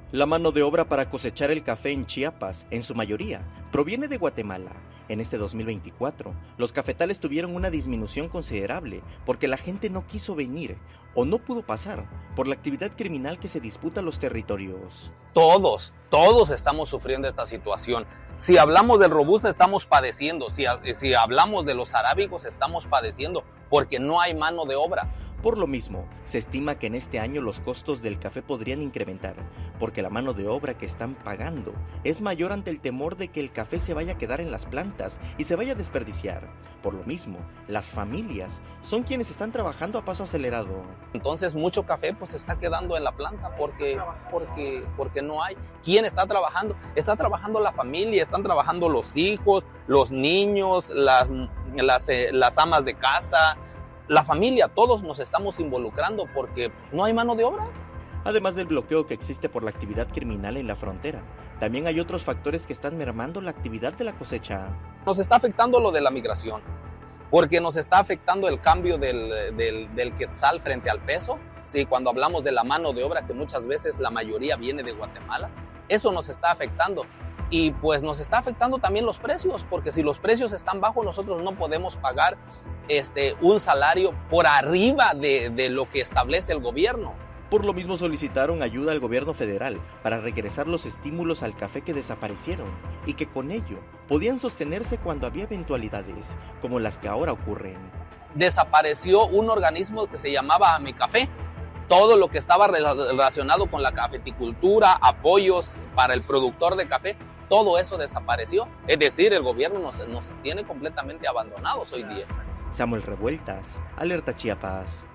La mano de obra para cosechar el café en Chiapas, en su mayoría, proviene de Guatemala. En este 2024, los cafetales tuvieron una disminución considerable porque la gente no quiso venir o no pudo pasar por la actividad criminal que se disputa los territorios. Todos estamos sufriendo esta situación. Si hablamos del robusta, estamos padeciendo. Si hablamos de los arábigos, estamos padeciendo porque no hay mano de obra. Por lo mismo, se estima que en este año los costos del café podrían incrementar, porque la mano de obra que están pagando es mayor ante el temor de que el café se vaya a quedar en las plantas y se vaya a desperdiciar. Por lo mismo, las familias son quienes están trabajando a paso acelerado. Entonces mucho café pues se está quedando en la planta porque no hay. ¿Quién está trabajando? Está trabajando la familia, están trabajando los hijos, los niños, las amas de casa. La familia, todos nos estamos involucrando porque pues, no hay mano de obra. Además del bloqueo que existe por la actividad criminal en la frontera, también hay otros factores que están mermando la actividad de la cosecha. Nos está afectando lo de la migración, porque nos está afectando el cambio del quetzal frente al peso. Sí, cuando hablamos de la mano de obra, que muchas veces la mayoría viene de Guatemala, eso nos está afectando. Y pues nos está afectando también los precios, porque si los precios están bajos, nosotros no podemos pagar un salario por arriba de lo que establece el gobierno. Por lo mismo solicitaron ayuda al gobierno federal para regresar los estímulos al café que desaparecieron y que con ello podían sostenerse cuando había eventualidades como las que ahora ocurren. Desapareció un organismo que se llamaba AMECAFE. Todo lo que estaba relacionado con la cafeticultura, apoyos para el productor de café, todo eso desapareció. Es decir, el gobierno nos tiene completamente abandonados hoy día. Samuel Revueltas, Alerta Chiapas.